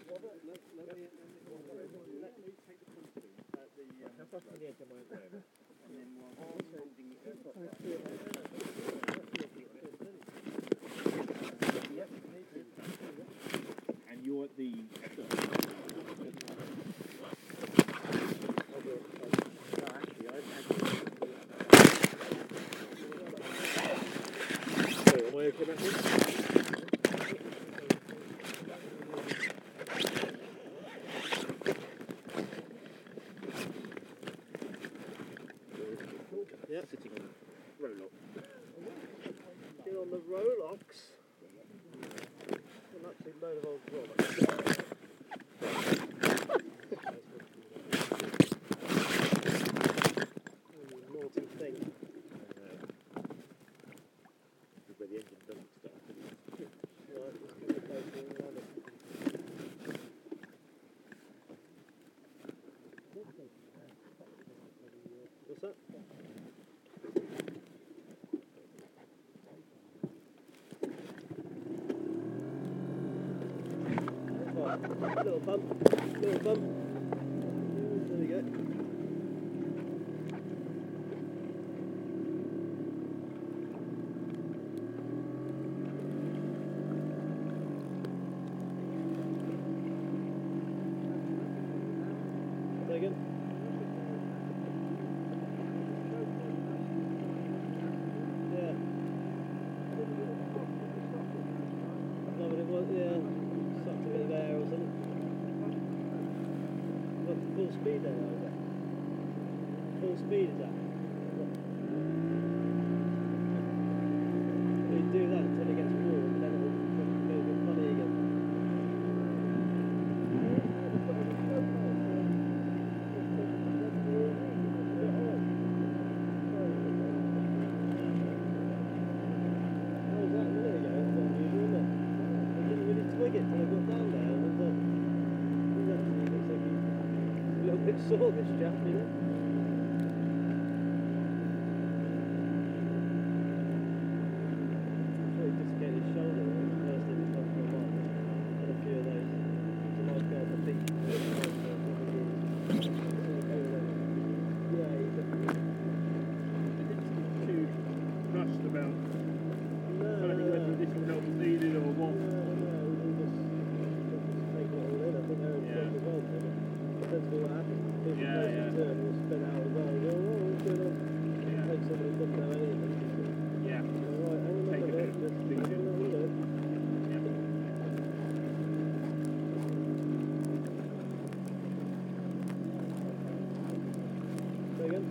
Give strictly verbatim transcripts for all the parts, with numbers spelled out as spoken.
And you're at the... Am I okay back here? Yeah. Sitting on the Rolox. Get on the Rolox. An absolute load of old Rolox. Naughty thing. Where the engine doesn't start. Right, let's give it a close look around it. What's that? Right, little bump, little bump. There we go. Say again. Yeah. No, but it was, yeah, sucked a bit of air or something. What, full speed then, or is that? Full speed is that? We do that until it gets warm, and then it'll get a bit funny again. Oh, was that a minute ago? That's unusual, isn't it? They didn't really twig it till I got down there, and I thought, he's actually looks like he's a little bit sore, this chap, you know? I thought he dislocated his shoulder, it was the first thing that comes to my mind. Had a few of those. It's a nice guy on the beach. Yeah, he's definitely. Too rushed about No, finding no, whether no. additional help was needed or what. No, no, we can just, just take it all in. I think they're in Yeah. as well. So depends on what happens. If Yeah, the yeah. turn, we'll spin out as well. Go, oh, what's going on? Yeah. Take somebody who doesn't know anything. Yeah. Alright, hang on Take a a minute. bit of Just thinking. have a little look. Say again?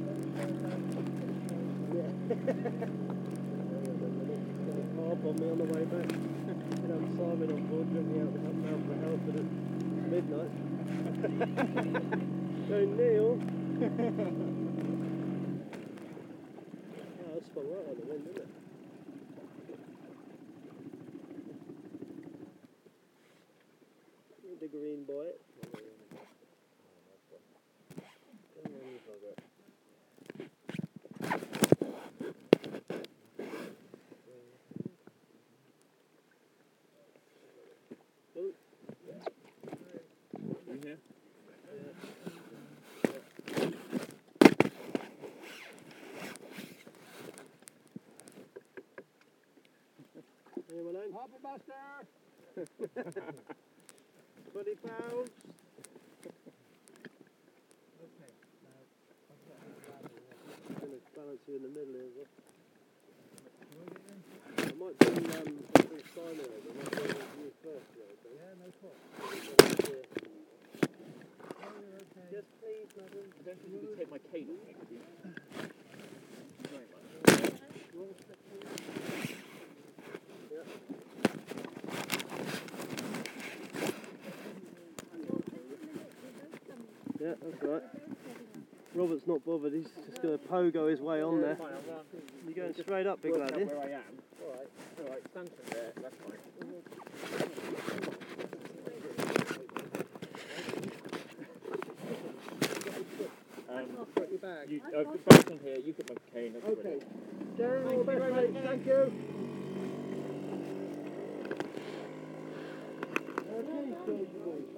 Yeah. Harp on me on the way back. You know, Simon on board, drove me out the Mount for Help at midnight. Go Neil. Oh, that spun right on the wind, didn't it? The green boy. Come on, you bugger. Oh, You here? anyone home? Harbour Master! Twenty pounds. Okay, now I've got I'm going to balance you in the middle here as well. a I might bring, um, bring Simon over. I might bring you first, yeah, okay? Yeah, no problem. Yeah. Oh, you're okay. Yes, please, madam. I don't think you can take my cane off me, could you? Very much. You want a step, please? Yeah. Yeah, that's right. Robert's not bothered, he's just going to pogo his way on there. Fine, I'll run. You're going straight up, big Work lad, out yeah? where I am. Alright, alright, stand from there, that's fine. Um, Got your bag. you, uh, both in here, you put my cane, that's Okay. brilliant. Darren, all the Thank you best, very mate. much. Thank you. Okay. sure you won't.